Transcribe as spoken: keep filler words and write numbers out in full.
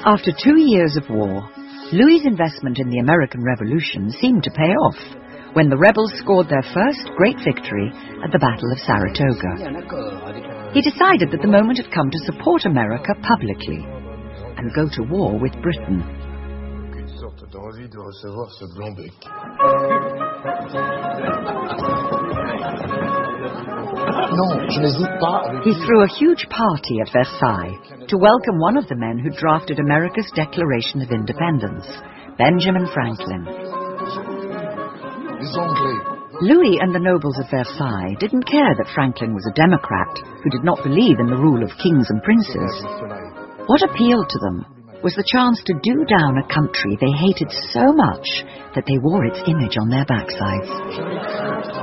After two years of war, Louis's investment in the American Revolution seemed to pay off when the rebels scored their first great victory at the Battle of Saratoga. He decided that the moment had come to support America publicly and go to war with Britain. He threw a huge party at Versailles to welcome one of the men who drafted America's Declaration of Independence, Benjamin Franklin. Louis and the nobles of Versailles didn't care that Franklin was a Democrat who did not believe in the rule of kings and princes. What appealed to them was the chance to do down a country they hated so much that they wore its image on their backsides.